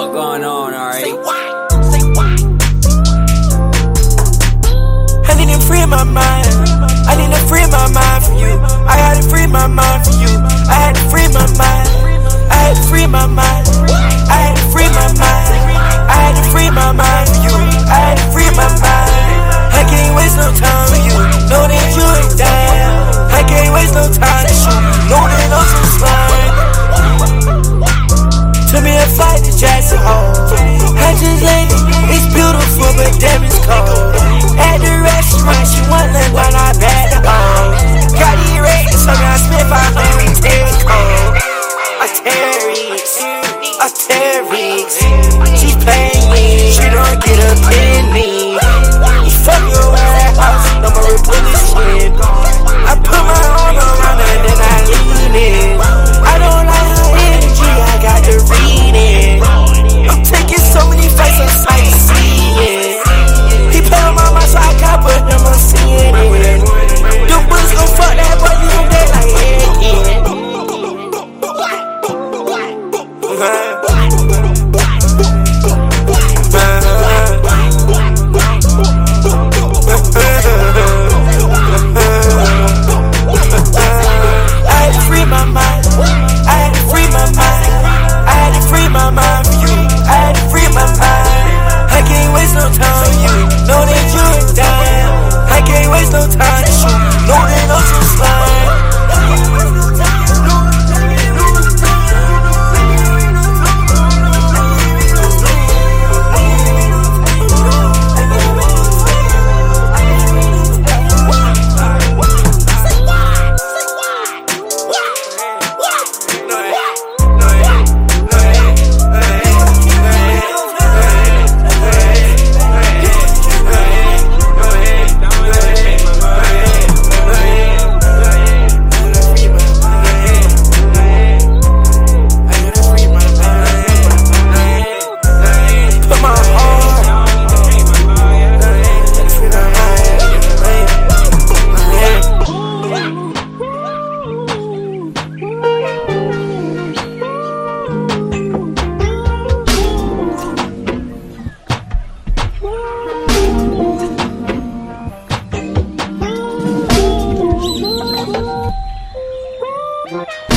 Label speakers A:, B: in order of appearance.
A: fuck going on, alright?
B: Say what? Say what? I need to free my mind. I need to free my mind for you. I had to free my mind for you. I had to free my mind. I had to free my mind. I had to free my mind. I had to free my mind for you. I had to free my mind. I can't waste no time with you. Know that you ain't down. I can't waste no time to shoot. Know that I'm so slime. Took me a flight to Jackson Hole. I just ate it. It's beautiful, but damn it's cold. At the restaurant, she want nothing when I bad the home. Got these ratings, so I spent 500 Terry cold. A Terry. She paying me. She don't get a penny. You fuck your warehouse, no more bullet shit. I put my arm around her, then I lean in. I don't like her energy, I got to read it. I'm taking so many fights, I'm sightseeing. He put on my mind, so I got put him on seeing it. Them boys gon' fuck that boy, you gon' dead like yeah.
C: What?